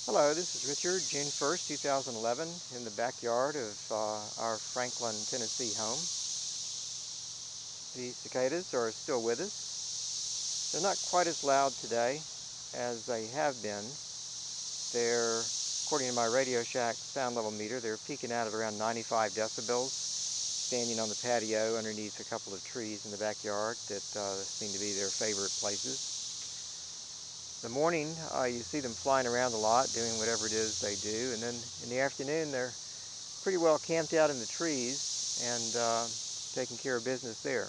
Hello, this is Richard, June 1st, 2011, in the backyard of our Franklin, Tennessee home. The cicadas are still with us. They're not quite as loud today as they have been. They're, according to my Radio Shack sound level meter, they're peaking out at around 95 decibels, standing on the patio underneath a couple of trees in the backyard that seem to be their favorite places. The morning, you see them flying around a lot, doing whatever it is they do, and then in the afternoon they're pretty well camped out in the trees and taking care of business there.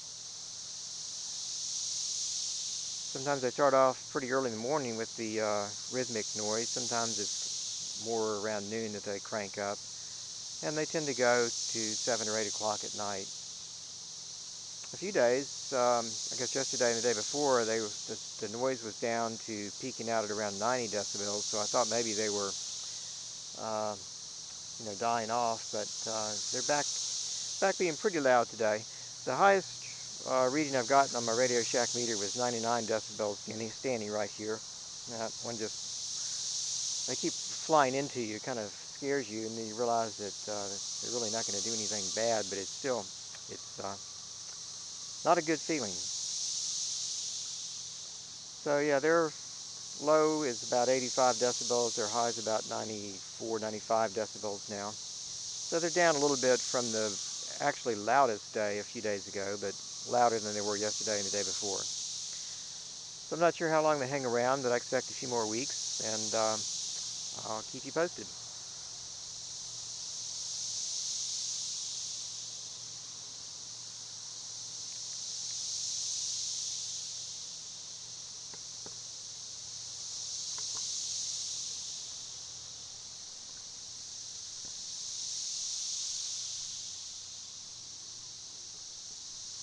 Sometimes they start off pretty early in the morning with the rhythmic noise. Sometimes it's more around noon that they crank up, and they tend to go to 7 or 8 o'clock at night. A few days, I guess yesterday and the day before, the noise was down to peaking out at around 90 decibels, so I thought maybe they were dying off, but they're back being pretty loud today. The highest reading I've gotten on my Radio Shack meter was 99 decibels standing right here. That one they keep flying into you, kind of scares you, and then you realize that they're really not going to do anything bad, but it's not a good feeling. So yeah, their low is about 85 decibels, their high is about 94, 95 decibels now. So they're down a little bit from the actually loudest day a few days ago, but louder than they were yesterday and the day before. So I'm not sure how long they hang around, but I expect a few more weeks, and I'll keep you posted.